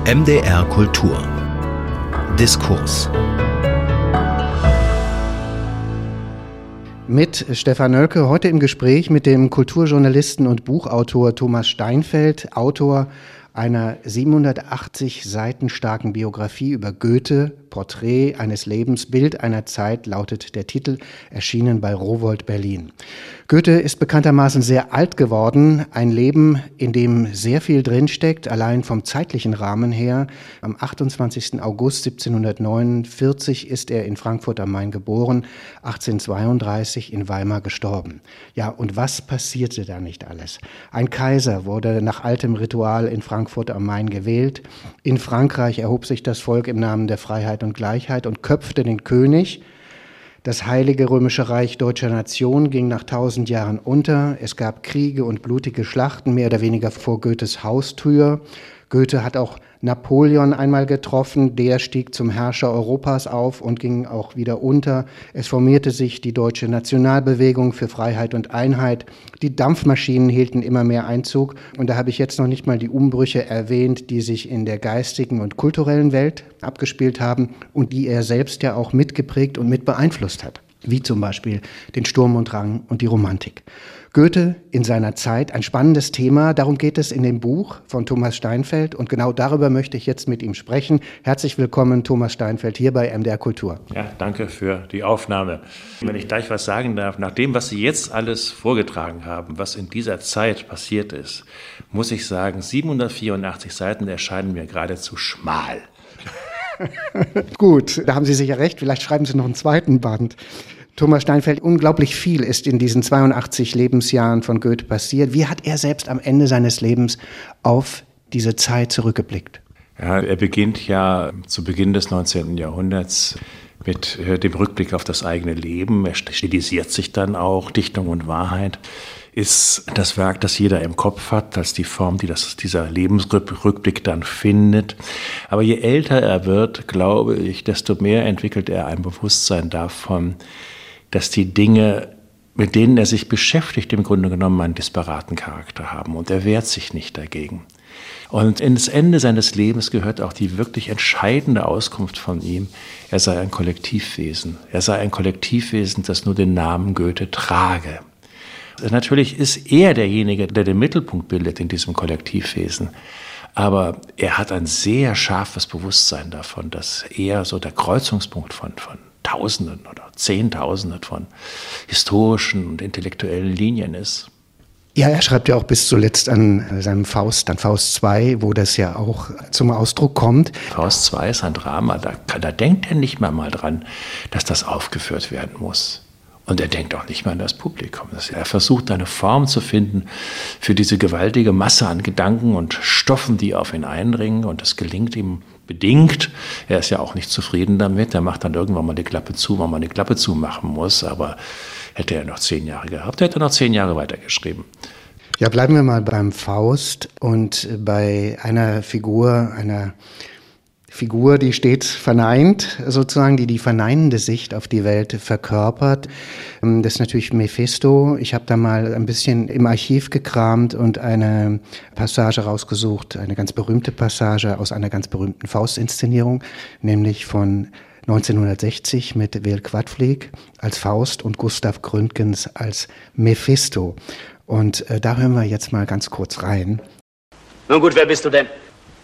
MDR Kultur. Diskurs. Mit Stefan Nölke heute im Gespräch mit dem Kulturjournalisten und Buchautor Thomas Steinfeld, Autor einer 780 Seiten starken Biografie über Goethe, Porträt eines Lebens, Bild einer Zeit, lautet der Titel, erschienen bei Rowohlt Berlin. Goethe ist bekanntermaßen sehr alt geworden, ein Leben, in dem sehr viel drinsteckt, allein vom zeitlichen Rahmen her. Am 28. August 1749 ist er in Frankfurt am Main geboren, 1832 in Weimar gestorben. Ja, und was passierte da nicht alles? Ein Kaiser wurde nach altem Ritual in Frankfurt am Main gewählt. In Frankreich erhob sich das Volk im Namen der Freiheit und Gleichheit und köpfte den König. Das Heilige Römische Reich deutscher Nation ging nach 1000 Jahren unter. Es gab Kriege und blutige Schlachten, mehr oder weniger vor Goethes Haustür. Goethe hat auch Napoleon einmal getroffen, der stieg zum Herrscher Europas auf und ging auch wieder unter. Es formierte sich die deutsche Nationalbewegung für Freiheit und Einheit. Die Dampfmaschinen hielten immer mehr Einzug. Und da habe ich jetzt noch nicht mal die Umbrüche erwähnt, die sich in der geistigen und kulturellen Welt abgespielt haben und die er selbst ja auch mitgeprägt und mit beeinflusst hat. Wie zum Beispiel den Sturm und Drang und die Romantik. Goethe in seiner Zeit, ein spannendes Thema, darum geht es in dem Buch von Thomas Steinfeld und genau darüber möchte ich jetzt mit ihm sprechen. Herzlich willkommen, Thomas Steinfeld, hier bei MDR Kultur. Ja, danke für die Aufnahme. Wenn ich gleich was sagen darf, nach dem, was Sie jetzt alles vorgetragen haben, was in dieser Zeit passiert ist, muss ich sagen, 784 Seiten erscheinen mir geradezu schmal. Gut, da haben Sie sicher recht, vielleicht schreiben Sie noch einen zweiten Band. Thomas Steinfeld, unglaublich viel ist in diesen 82 Lebensjahren von Goethe passiert. Wie hat er selbst am Ende seines Lebens auf diese Zeit zurückgeblickt? Ja, er beginnt ja zu Beginn des 19. Jahrhunderts mit dem Rückblick auf das eigene Leben. Er stilisiert sich dann auch. Dichtung und Wahrheit ist das Werk, das jeder im Kopf hat, als die Form, die dieser Lebensrückblick dann findet. Aber je älter er wird, glaube ich, desto mehr entwickelt er ein Bewusstsein davon, dass die Dinge, mit denen er sich beschäftigt, im Grunde genommen einen disparaten Charakter haben. Und er wehrt sich nicht dagegen. Und ins Ende seines Lebens gehört auch die wirklich entscheidende Auskunft von ihm, er sei ein Kollektivwesen. Er sei ein Kollektivwesen, das nur den Namen Goethe trage. Natürlich ist er derjenige, der den Mittelpunkt bildet in diesem Kollektivwesen. Aber er hat ein sehr scharfes Bewusstsein davon, dass er so der Kreuzungspunkt von Tausenden oder Zehntausenden von historischen und intellektuellen Linien ist. Ja, er schreibt ja auch bis zuletzt an seinem Faust, an Faust 2, wo das ja auch zum Ausdruck kommt. Faust 2 ist ein Drama, da denkt er nicht mal dran, dass das aufgeführt werden muss. Und er denkt auch nicht mehr an das Publikum. Er versucht, eine Form zu finden für diese gewaltige Masse an Gedanken und Stoffen, die auf ihn eindringen. Und das gelingt ihm bedingt. Er ist ja auch nicht zufrieden damit. Er macht dann irgendwann mal die Klappe zu, wenn man die Klappe zumachen muss. Aber hätte er noch 10 Jahre gehabt, hätte er noch 10 Jahre weitergeschrieben. Ja, bleiben wir mal beim Faust und bei einer Figur, die stets verneint, sozusagen, die verneinende Sicht auf die Welt verkörpert. Das ist natürlich Mephisto. Ich habe da mal ein bisschen im Archiv gekramt und eine Passage rausgesucht, eine ganz berühmte Passage aus einer ganz berühmten Faust-Inszenierung, nämlich von 1960 mit Wil Quadflieg als Faust und Gustav Gründgens als Mephisto. Und da hören wir jetzt mal ganz kurz rein. Nun gut, wer bist du denn?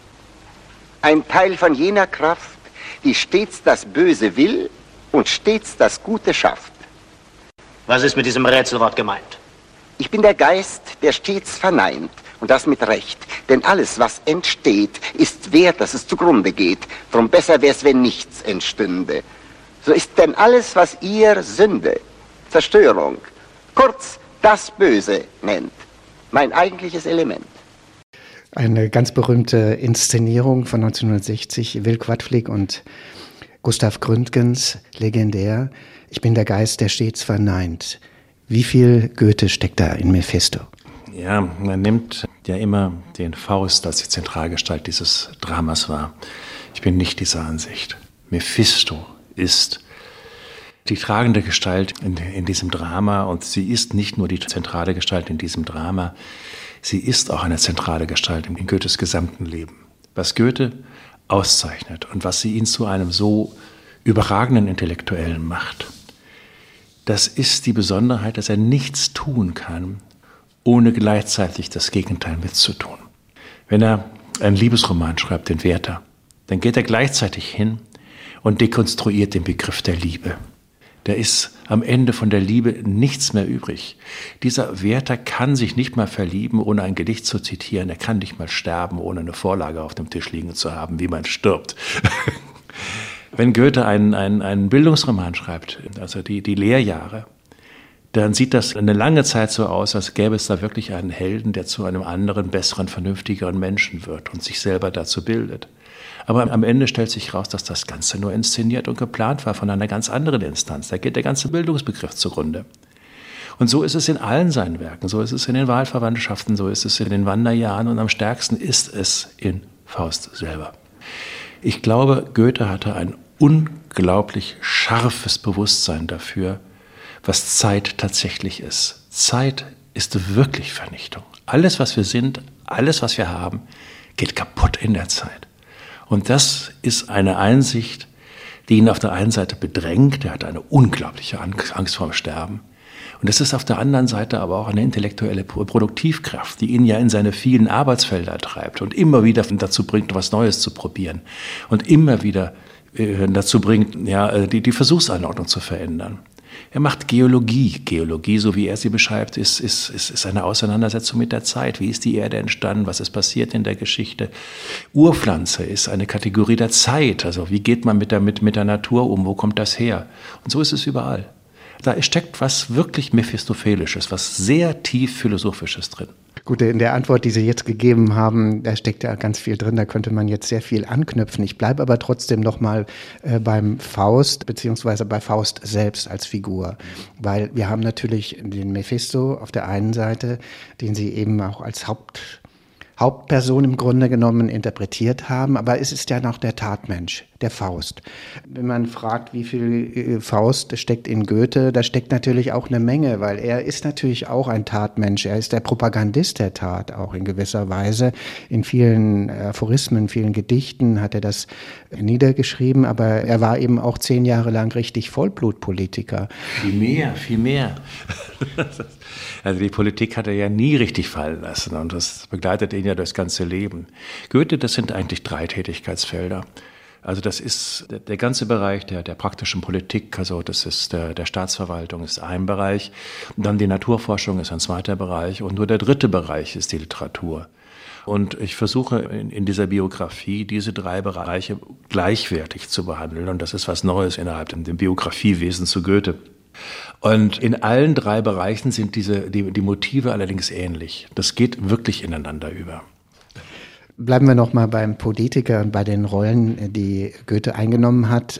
Ein Teil von jener Kraft, die stets das Böse will und stets das Gute schafft. Was ist mit diesem Rätselwort gemeint? Ich bin der Geist, der stets verneint, und das mit Recht. Denn alles, was entsteht, ist wert, dass es zugrunde geht. Drum besser wär's, wenn nichts entstünde. So ist denn alles, was ihr Sünde, Zerstörung, kurz das Böse nennt, mein eigentliches Element. Eine ganz berühmte Inszenierung von 1960, Wil Quadflieg und Gustav Gründgens, legendär. Ich bin der Geist, der stets verneint. Wie viel Goethe steckt da in Mephisto? Ja, man nimmt ja immer den Faust als die Zentralgestalt dieses Dramas wahr. Ich bin nicht dieser Ansicht. Mephisto ist die tragende Gestalt in diesem Drama und sie ist nicht nur die zentrale Gestalt in diesem Drama, sie ist auch eine zentrale Gestalt in Goethes gesamten Leben. Was Goethe auszeichnet und was ihn zu einem so überragenden Intellektuellen macht, das ist die Besonderheit, dass er nichts tun kann, ohne gleichzeitig das Gegenteil mitzutun. Wenn er einen Liebesroman schreibt, den Werther, dann geht er gleichzeitig hin und dekonstruiert den Begriff der Liebe. Da ist am Ende von der Liebe nichts mehr übrig. Dieser Werther kann sich nicht mal verlieben, ohne ein Gedicht zu zitieren. Er kann nicht mal sterben, ohne eine Vorlage auf dem Tisch liegen zu haben, wie man stirbt. Wenn Goethe einen Bildungsroman schreibt, also die Lehrjahre, dann sieht das eine lange Zeit so aus, als gäbe es da wirklich einen Helden, der zu einem anderen, besseren, vernünftigeren Menschen wird und sich selber dazu bildet. Aber am Ende stellt sich raus, dass das Ganze nur inszeniert und geplant war von einer ganz anderen Instanz. Da geht der ganze Bildungsbegriff zugrunde. Und so ist es in allen seinen Werken, so ist es in den Wahlverwandtschaften, so ist es in den Wanderjahren und am stärksten ist es in Faust selber. Ich glaube, Goethe hatte ein unglaublich scharfes Bewusstsein dafür, was Zeit tatsächlich ist. Zeit ist wirklich Vernichtung. Alles, was wir sind, alles, was wir haben, geht kaputt in der Zeit. Und das ist eine Einsicht, die ihn auf der einen Seite bedrängt. Er hat eine unglaubliche Angst vor dem Sterben. Und es ist auf der anderen Seite aber auch eine intellektuelle Produktivkraft, die ihn ja in seine vielen Arbeitsfelder treibt und immer wieder dazu bringt, was Neues zu probieren und immer wieder dazu bringt, ja, die Versuchsanordnung zu verändern. Er macht Geologie. Geologie, so wie er sie beschreibt, ist eine Auseinandersetzung mit der Zeit. Wie ist die Erde entstanden? Was ist passiert in der Geschichte? Urpflanze ist eine Kategorie der Zeit. Also wie geht man mit der Natur um? Wo kommt das her? Und so ist es überall. Da steckt was wirklich Mephistophelisches, was sehr tief Philosophisches drin. Gut, in der Antwort, die Sie jetzt gegeben haben, da steckt ja ganz viel drin, da könnte man jetzt sehr viel anknüpfen. Ich bleibe aber trotzdem nochmal beim Faust, beziehungsweise bei Faust selbst als Figur. Weil wir haben natürlich den Mephisto auf der einen Seite, den Sie eben auch als Hauptperson im Grunde genommen interpretiert haben, aber es ist ja noch der Tatmensch, der Faust. Wenn man fragt, wie viel Faust steckt in Goethe, da steckt natürlich auch eine Menge, weil er ist natürlich auch ein Tatmensch. Er ist der Propagandist der Tat, auch in gewisser Weise. In vielen Aphorismen, vielen Gedichten hat er das niedergeschrieben, aber er war eben auch 10 Jahre lang richtig Vollblutpolitiker. Viel mehr. Also die Politik hat er ja nie richtig fallen lassen und das begleitet ihn ja das ganze Leben. Goethe, das sind eigentlich 3 Tätigkeitsfelder. Also das ist der ganze Bereich der praktischen Politik, also das ist der Staatsverwaltung ist ein Bereich, und dann die Naturforschung ist ein zweiter Bereich und nur der dritte Bereich ist die Literatur. Und ich versuche in dieser Biografie diese 3 Bereiche gleichwertig zu behandeln und das ist was Neues innerhalb dem Biografiewesen zu Goethe. Und in allen 3 Bereichen sind die Motive allerdings ähnlich. Das geht wirklich ineinander über. Bleiben wir noch mal beim Politiker und bei den Rollen, die Goethe eingenommen hat.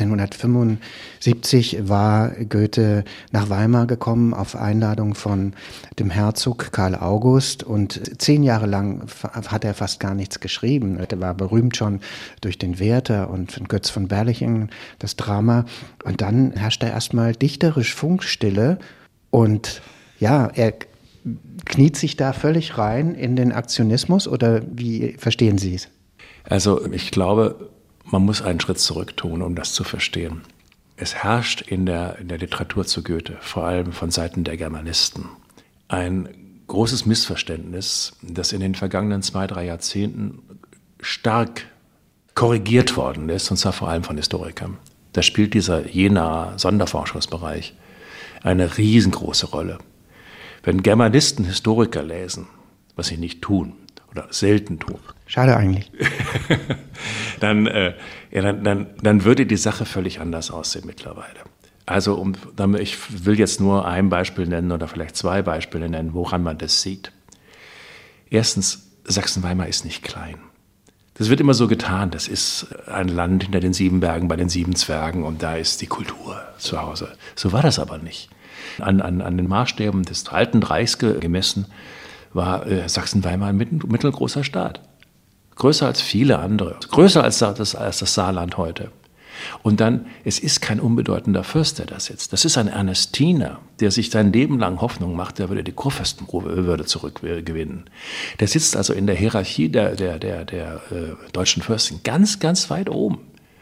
1775 war Goethe nach Weimar gekommen auf Einladung von dem Herzog Karl August und 10 Jahre lang hat er fast gar nichts geschrieben. Er war berühmt schon durch den Werther und von Götz von Berlichingen, das Drama. Und dann herrschte erstmal dichterisch Funkstille und ja, er kniet sich da völlig rein in den Aktionismus oder wie verstehen Sie es? Also ich glaube, man muss einen Schritt zurück tun, um das zu verstehen. Es herrscht in der Literatur zu Goethe, vor allem von Seiten der Germanisten, ein großes Missverständnis, das in den vergangenen 2-3 Jahrzehnten stark korrigiert worden ist, und zwar vor allem von Historikern. Da spielt dieser Jenaer Sonderforschungsbereich eine riesengroße Rolle. Wenn Germanisten Historiker lesen, was sie nicht tun oder selten tun. Schade eigentlich. Dann würde die Sache völlig anders aussehen mittlerweile. Also ich will jetzt nur ein Beispiel nennen oder vielleicht 2 Beispiele nennen, woran man das sieht. Erstens, Sachsen-Weimar ist nicht klein. Das wird immer so getan, das ist ein Land hinter den 7 Bergen bei den 7 Zwergen und da ist die Kultur zu Hause. So war das aber nicht. An den Maßstäben des Alten Reichs gemessen war Sachsen-Weimar ein mittelgroßer Staat. Größer als viele andere, größer als das Saarland heute. Und dann, es ist kein unbedeutender Fürst, der da sitzt. Das ist ein Ernestiner, der sich sein Leben lang Hoffnung macht, der würde die Kurfürstenwürde zurückgewinnen. Der sitzt also in der Hierarchie der deutschen Fürsten ganz, ganz weit oben.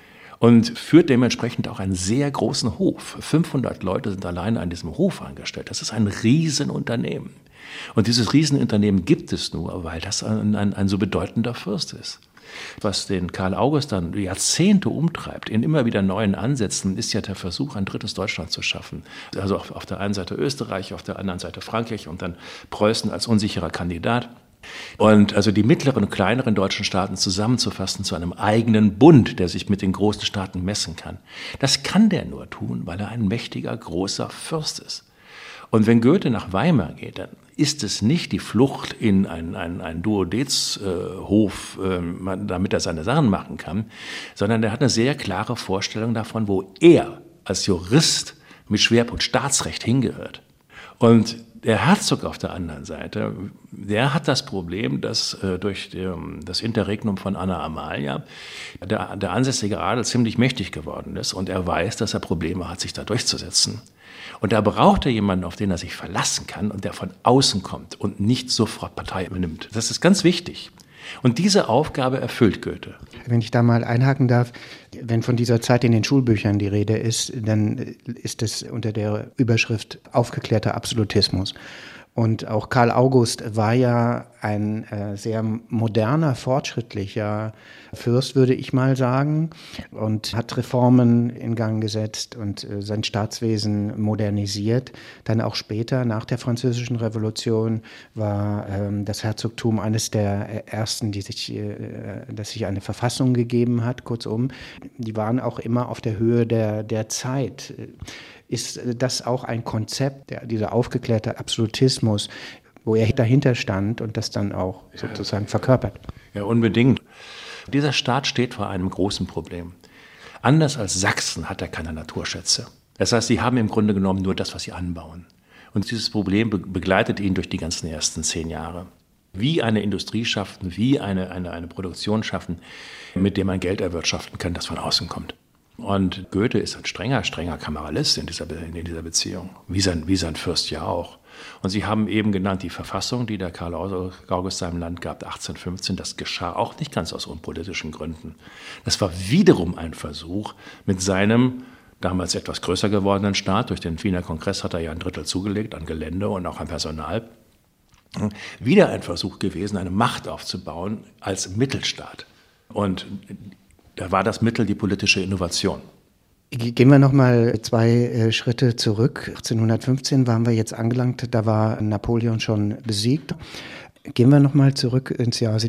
Und führt dementsprechend auch einen sehr großen Hof. 500 Leute sind alleine an diesem Hof angestellt. Das ist ein Riesenunternehmen. Und dieses Riesenunternehmen gibt es nur, weil das ein so bedeutender Fürst ist. Was den Karl August dann Jahrzehnte umtreibt, in immer wieder neuen Ansätzen, ist ja der Versuch, ein drittes Deutschland zu schaffen. Also auf der einen Seite Österreich, auf der anderen Seite Frankreich und dann Preußen als unsicherer Kandidat. Und also die mittleren und kleineren deutschen Staaten zusammenzufassen zu einem eigenen Bund, der sich mit den großen Staaten messen kann. Das kann der nur tun, weil er ein mächtiger, großer Fürst ist. Und wenn Goethe nach Weimar geht, dann ist es nicht die Flucht in einen Duodezhof, damit er seine Sachen machen kann, sondern er hat eine sehr klare Vorstellung davon, wo er als Jurist mit Schwerpunkt Staatsrecht hingehört. Und der Herzog auf der anderen Seite, der hat das Problem, dass durch das Interregnum von Anna Amalia der ansässige Adel ziemlich mächtig geworden ist und er weiß, dass er Probleme hat, sich da durchzusetzen. Und da braucht er jemanden, auf den er sich verlassen kann und der von außen kommt und nicht sofort Partei übernimmt. Das ist ganz wichtig. Und diese Aufgabe erfüllt Goethe. Wenn ich da mal einhaken darf, wenn von dieser Zeit in den Schulbüchern die Rede ist, dann ist es unter der Überschrift aufgeklärter Absolutismus. Und auch Karl August war ja ein sehr moderner, fortschrittlicher Fürst, würde ich mal sagen, und hat Reformen in Gang gesetzt und sein Staatswesen modernisiert. Dann auch später, nach der Französischen Revolution, war das Herzogtum eines der ersten, das sich eine Verfassung gegeben hat. Kurzum, die waren auch immer auf der Höhe der Zeit. Ist das auch ein Konzept, dieser aufgeklärte Absolutismus, wo er dahinter stand und das dann auch sozusagen verkörpert? Ja, unbedingt. Dieser Staat steht vor einem großen Problem. Anders als Sachsen hat er keine Naturschätze. Das heißt, sie haben im Grunde genommen nur das, was sie anbauen. Und dieses Problem begleitet ihn durch die ganzen ersten 10 Jahre. Wie eine Industrie schaffen, wie eine Produktion schaffen, mit der man Geld erwirtschaften kann, das von außen kommt. Und Goethe ist ein strenger Kameralist in dieser Beziehung, wie sein Fürst ja auch. Und Sie haben eben genannt die Verfassung, die der Karl August seinem Land gab, 1815. Das geschah auch nicht ganz aus unpolitischen Gründen. Das war wiederum ein Versuch, mit seinem damals etwas größer gewordenen Staat, durch den Wiener Kongress hat er ja 1/3 zugelegt an Gelände und auch an Personal, wieder ein Versuch gewesen, eine Macht aufzubauen als Mittelstaat. Und da war das Mittel die politische Innovation. Gehen wir noch mal 2 Schritte zurück. 1815 waren wir jetzt angelangt, da war Napoleon schon besiegt. Gehen wir noch mal zurück ins Jahr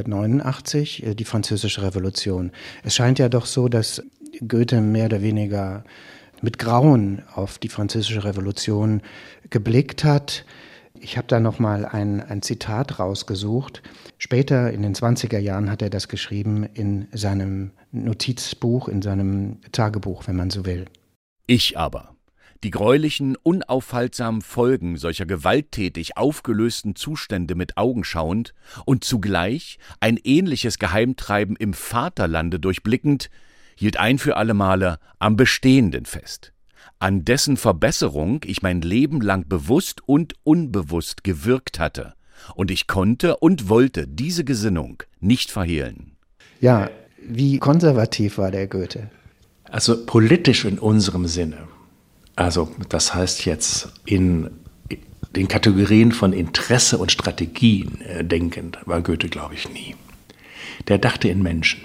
1789, die Französische Revolution. Es scheint ja doch so, dass Goethe mehr oder weniger mit Grauen auf die Französische Revolution geblickt hat. Ich habe da noch mal ein Zitat rausgesucht. Später, in den 20er Jahren, hat er das geschrieben in seinem Notizbuch, in seinem Tagebuch, wenn man so will. Ich aber, die greulichen, unaufhaltsamen Folgen solcher gewalttätig aufgelösten Zustände mit Augen schauend und zugleich ein ähnliches Geheimtreiben im Vaterlande durchblickend, hielt ein für alle Male am Bestehenden fest, an dessen Verbesserung ich mein Leben lang bewusst und unbewusst gewirkt hatte, und ich konnte und wollte diese Gesinnung nicht verhehlen. Ja, wie konservativ war der Goethe? Also politisch in unserem Sinne, also das heißt jetzt in den Kategorien von Interesse und Strategien denkend, war Goethe, glaube ich, nie. Der dachte in Menschen.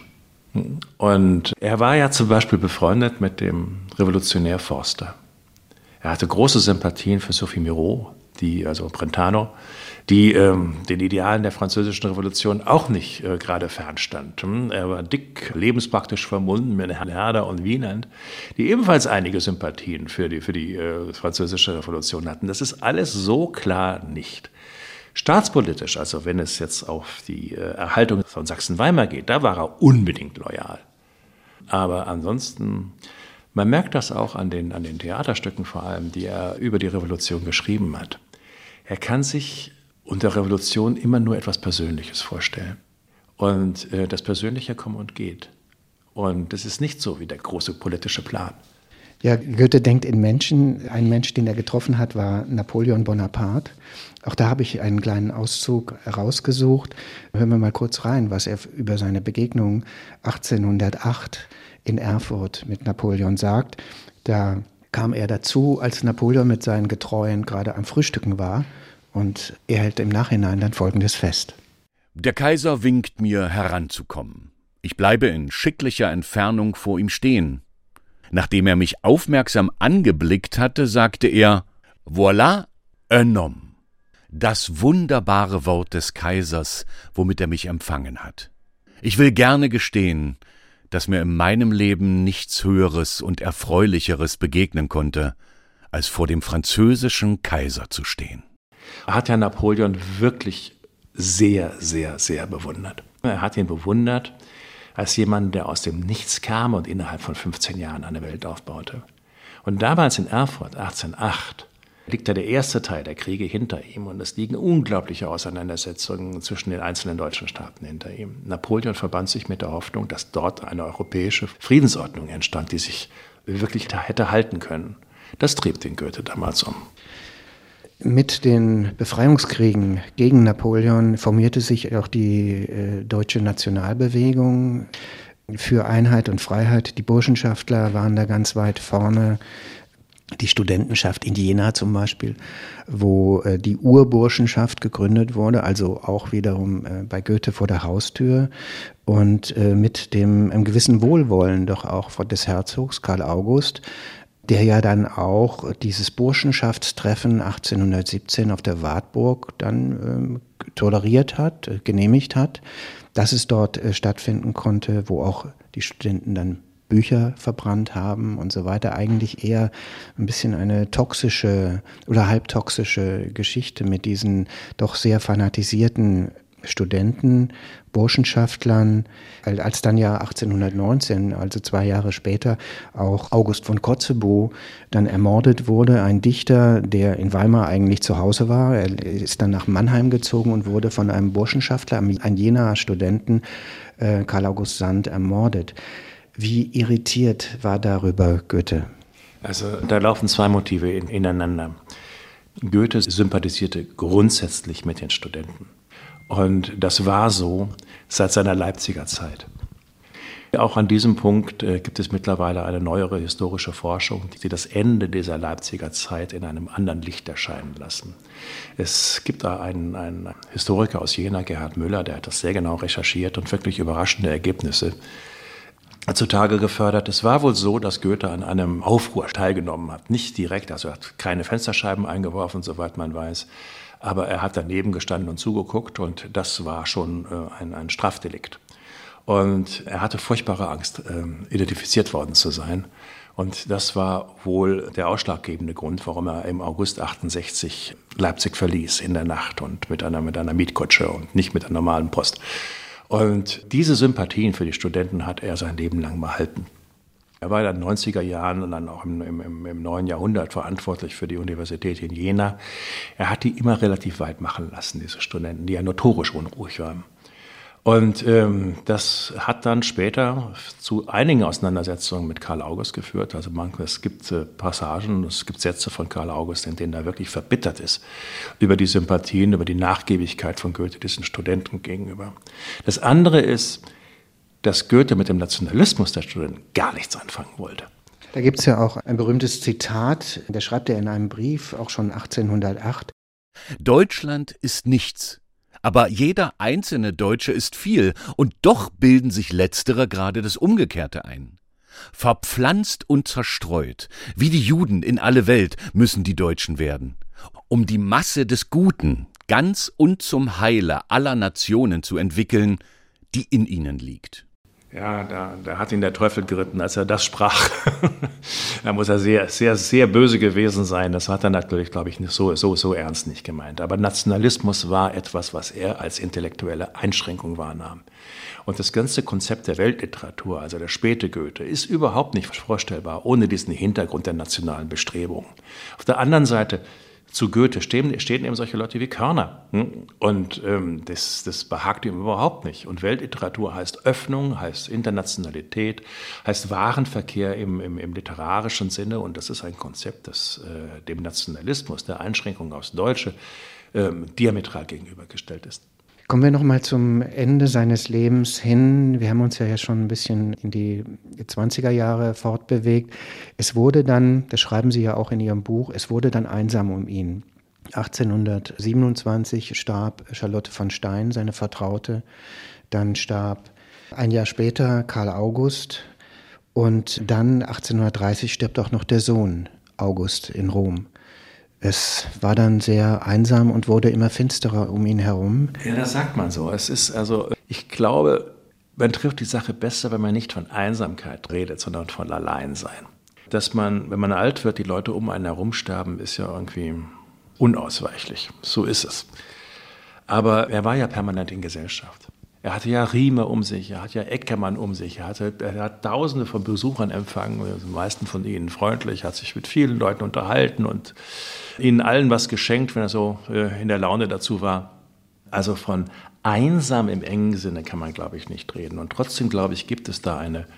Und er war ja zum Beispiel befreundet mit dem Revolutionär Forster. Er hatte große Sympathien für Sophie Miraut, also Brentano, die den Idealen der Französischen Revolution auch nicht gerade fernstand. Er war dick, lebenspraktisch verbunden mit Herrn Herder und Wieland, die ebenfalls einige Sympathien für die Französische Revolution hatten. Das ist alles so klar nicht. Staatspolitisch, also wenn es jetzt auf die Erhaltung von Sachsen-Weimar geht, da war er unbedingt loyal. Aber ansonsten, man merkt das auch an den Theaterstücken vor allem, die er über die Revolution geschrieben hat. Er kann sich unter Revolution immer nur etwas Persönliches vorstellen. Und das Persönliche kommt und geht. Und es ist nicht so wie der große politische Plan. Ja, Goethe denkt in Menschen. Ein Mensch, den er getroffen hat, war Napoleon Bonaparte. Auch da habe ich einen kleinen Auszug rausgesucht. Hören wir mal kurz rein, was er über seine Begegnung 1808 in Erfurt mit Napoleon sagt. Da kam er dazu, als Napoleon mit seinen Getreuen gerade am Frühstücken war. Und er hält im Nachhinein dann Folgendes fest. Der Kaiser winkt mir, heranzukommen. Ich bleibe in schicklicher Entfernung vor ihm stehen. Nachdem er mich aufmerksam angeblickt hatte, sagte er, »Voilà un homme«, das wunderbare Wort des Kaisers, womit er mich empfangen hat. Ich will gerne gestehen, dass mir in meinem Leben nichts Höheres und Erfreulicheres begegnen konnte, als vor dem französischen Kaiser zu stehen. Er hat ja Napoleon wirklich sehr, sehr, sehr bewundert. Er hat ihn bewundert als jemand, der aus dem Nichts kam und innerhalb von 15 Jahren eine Welt aufbaute. Und damals in Erfurt, 1808, liegt ja der erste Teil der Kriege hinter ihm und es liegen unglaubliche Auseinandersetzungen zwischen den einzelnen deutschen Staaten hinter ihm. Napoleon verband sich mit der Hoffnung, dass dort eine europäische Friedensordnung entstand, die sich wirklich hätte halten können. Das trieb den Goethe damals um. Mit den Befreiungskriegen gegen Napoleon formierte sich auch die deutsche Nationalbewegung für Einheit und Freiheit. Die Burschenschaftler waren da ganz weit vorne. Die Studentenschaft in Jena zum Beispiel, wo die Urburschenschaft gegründet wurde, also auch wiederum bei Goethe vor der Haustür und mit dem gewissen Wohlwollen doch auch des Herzogs Karl August, der ja dann auch dieses Burschenschaftstreffen 1817 auf der Wartburg dann toleriert hat, genehmigt hat, dass es dort stattfinden konnte, wo auch die Studenten dann Bücher verbrannt haben und so weiter. Eigentlich eher ein bisschen eine toxische oder halbtoxische Geschichte mit diesen doch sehr fanatisierten Studenten, Burschenschaftlern, als dann ja 1819, also 2 Jahre später, auch August von Kotzebue dann ermordet wurde, ein Dichter, der in Weimar eigentlich zu Hause war. Er ist dann nach Mannheim gezogen und wurde von einem Burschenschaftler, einem Jenaer Studenten, Karl August Sand, ermordet. Wie irritiert war darüber Goethe? Also da laufen 2 Motive ineinander. Goethe sympathisierte grundsätzlich mit den Studenten. Und das war so seit seiner Leipziger Zeit. Auch an diesem Punkt gibt es mittlerweile eine neuere historische Forschung, die das Ende dieser Leipziger Zeit in einem anderen Licht erscheinen lassen. Es gibt da einen Historiker aus Jena, Gerhard Müller, der hat das sehr genau recherchiert und wirklich überraschende Ergebnisse zutage gefördert. Es war wohl so, dass Goethe an einem Aufruhr teilgenommen hat. Nicht direkt, also er hat keine Fensterscheiben eingeworfen, soweit man weiß. Aber er hat daneben gestanden und zugeguckt und das war schon ein Strafdelikt. Und er hatte furchtbare Angst, identifiziert worden zu sein. Und das war wohl der ausschlaggebende Grund, warum er im August 68 Leipzig verließ in der Nacht und mit einer Mietkutsche und nicht mit einer normalen Post. Und diese Sympathien für die Studenten hat er sein Leben lang behalten. Er war in den 90er Jahren und dann auch im neuen Jahrhundert verantwortlich für die Universität in Jena. Er hat die immer relativ weit machen lassen, diese Studenten, die ja notorisch unruhig waren. Und das hat dann später zu einigen Auseinandersetzungen mit Karl August geführt. Also es gibt Passagen, es gibt Sätze von Karl August, in denen er wirklich verbittert ist über die Sympathien, über die Nachgiebigkeit von Goethe diesen Studenten gegenüber. Das andere ist, dass Goethe mit dem Nationalismus der Studenten gar nichts anfangen wollte. Da gibt es ja auch ein berühmtes Zitat, da schreibt er in einem Brief, auch schon 1808. Deutschland ist nichts, aber jeder einzelne Deutsche ist viel, und doch bilden sich Letztere gerade das Umgekehrte ein. Verpflanzt und zerstreut, wie die Juden in alle Welt, müssen die Deutschen werden, um die Masse des Guten ganz und zum Heile aller Nationen zu entwickeln, die in ihnen liegt. Ja, da hat ihn der Teufel geritten, als er das sprach. Da muss er sehr, sehr, sehr böse gewesen sein. Das hat er natürlich, glaube ich, nicht so ernst nicht gemeint. Aber Nationalismus war etwas, was er als intellektuelle Einschränkung wahrnahm. Und das ganze Konzept der Weltliteratur, also der späte Goethe, ist überhaupt nicht vorstellbar ohne diesen Hintergrund der nationalen Bestrebungen. Auf der anderen Seite Zu Goethe stehen eben solche Leute wie Körner. Und das behagt ihm überhaupt nicht. Und Weltliteratur heißt Öffnung, heißt Internationalität, heißt Warenverkehr im literarischen Sinne. Und das ist ein Konzept, das dem Nationalismus, der Einschränkung aufs Deutsche, diametral gegenübergestellt ist. Kommen wir noch mal zum Ende seines Lebens hin. Wir haben uns ja schon ein bisschen in die 20er Jahre fortbewegt. Es wurde dann, das schreiben Sie ja auch in Ihrem Buch, es wurde dann einsam um ihn. 1827 starb Charlotte von Stein, seine Vertraute. Dann starb ein Jahr später Karl August. Und dann 1830 stirbt auch noch der Sohn August in Rom. Es war dann sehr einsam und wurde immer finsterer um ihn herum. Ja, das sagt man so. Ich glaube, man trifft die Sache besser, wenn man nicht von Einsamkeit redet, sondern von Alleinsein. Dass man, wenn man alt wird, die Leute um einen herum sterben, ist ja irgendwie unausweichlich. So ist es. Aber er war ja permanent in Gesellschaft. Er hatte ja Rieme um sich, er hat ja Eckermann um sich, er hat Tausende von Besuchern empfangen, die meisten von ihnen freundlich, hat sich mit vielen Leuten unterhalten und ihnen allen was geschenkt, wenn er so in der Laune dazu war. Also von einsam im engen Sinne kann man, glaube ich, nicht reden. Und trotzdem, glaube ich, gibt es da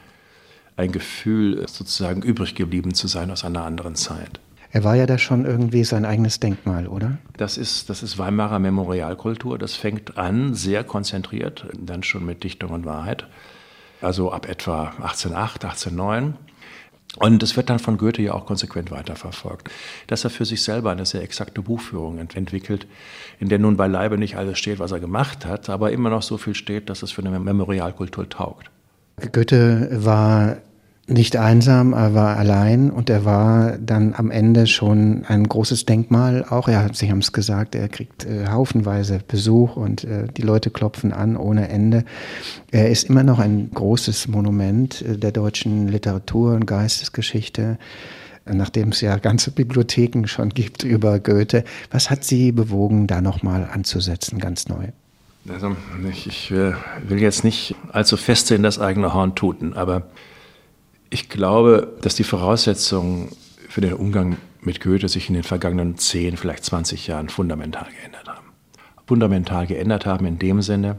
ein Gefühl, sozusagen übrig geblieben zu sein aus einer anderen Zeit. Er war ja da schon irgendwie sein eigenes Denkmal, oder? Das ist Weimarer Memorialkultur. Das fängt an, sehr konzentriert, dann schon mit Dichtung und Wahrheit. Also ab etwa 1808, 1809. Und es wird dann von Goethe ja auch konsequent weiterverfolgt. Dass er für sich selber eine sehr exakte Buchführung entwickelt, in der nun beileibe nicht alles steht, was er gemacht hat, aber immer noch so viel steht, dass es für eine Memorialkultur taugt. Goethe war nicht einsam, er war allein und er war dann am Ende schon ein großes Denkmal auch. Sie haben es gesagt, er kriegt haufenweise Besuch und die Leute klopfen an ohne Ende. Er ist immer noch ein großes Monument der deutschen Literatur und Geistesgeschichte, nachdem es ja ganze Bibliotheken schon gibt über Goethe. Was hat Sie bewogen, da nochmal anzusetzen, ganz neu? Also ich will jetzt nicht allzu feste in das eigene Horn tuten, aber ich glaube, dass die Voraussetzungen für den Umgang mit Goethe sich in den vergangenen 10, vielleicht 20 Jahren fundamental geändert haben. Fundamental geändert haben in dem Sinne,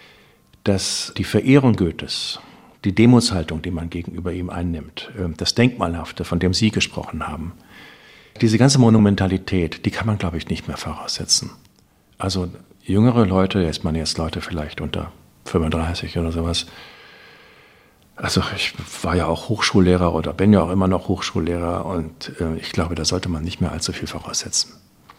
dass die Verehrung Goethes, die Demutshaltung, die man gegenüber ihm einnimmt, das Denkmalhafte, von dem Sie gesprochen haben, diese ganze Monumentalität, die kann man, glaube ich, nicht mehr voraussetzen. Also jüngere Leute, jetzt Leute vielleicht unter 35 oder sowas. Also ich war ja auch Hochschullehrer oder bin ja auch immer noch Hochschullehrer und ich glaube, da sollte man nicht mehr allzu viel voraussetzen.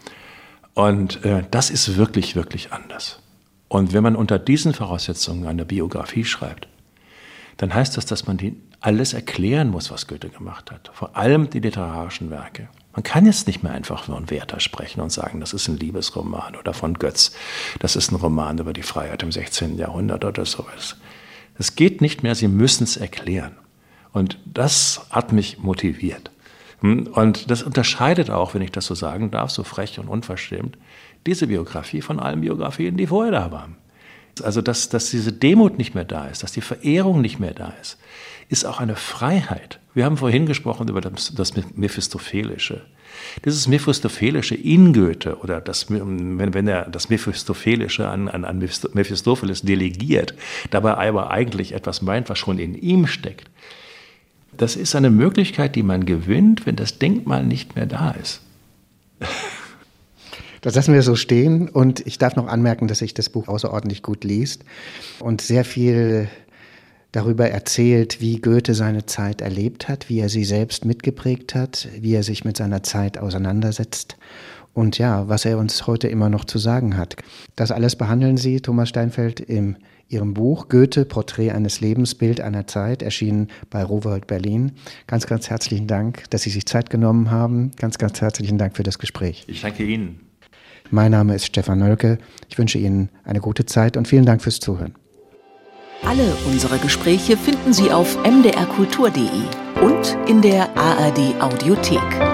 Und das ist wirklich, wirklich anders. Und wenn man unter diesen Voraussetzungen eine Biografie schreibt, dann heißt das, dass man alles erklären muss, was Goethe gemacht hat. Vor allem die literarischen Werke. Man kann jetzt nicht mehr einfach von Werther sprechen und sagen, das ist ein Liebesroman oder von Götz, das ist ein Roman über die Freiheit im 16. Jahrhundert oder sowas. Es geht nicht mehr, Sie müssen es erklären. Und das hat mich motiviert. Und das unterscheidet auch, wenn ich das so sagen darf, so frech und unverschämt, diese Biografie von allen Biografien, die vorher da waren. Also, dass diese Demut nicht mehr da ist, dass die Verehrung nicht mehr da ist auch eine Freiheit. Wir haben vorhin gesprochen über das Mephistophelische. Dieses Mephistophelische in Goethe oder wenn er das Mephistophelische an Mephistopheles delegiert, dabei aber eigentlich etwas meint, was schon in ihm steckt. Das ist eine Möglichkeit, die man gewinnt, wenn das Denkmal nicht mehr da ist. Das lassen wir so stehen und ich darf noch anmerken, dass sich das Buch außerordentlich gut liest und sehr viel darüber erzählt, wie Goethe seine Zeit erlebt hat, wie er sie selbst mitgeprägt hat, wie er sich mit seiner Zeit auseinandersetzt und ja, was er uns heute immer noch zu sagen hat. Das alles behandeln Sie, Thomas Steinfeld, in Ihrem Buch Goethe, Porträt eines Lebens, Bild einer Zeit, erschienen bei Rowohlt Berlin. Ganz, ganz herzlichen Dank, dass Sie sich Zeit genommen haben. Ganz, ganz herzlichen Dank für das Gespräch. Ich danke Ihnen. Mein Name ist Stefan Nölke. Ich wünsche Ihnen eine gute Zeit und vielen Dank fürs Zuhören. Alle unsere Gespräche finden Sie auf mdrkultur.de und in der ARD Audiothek.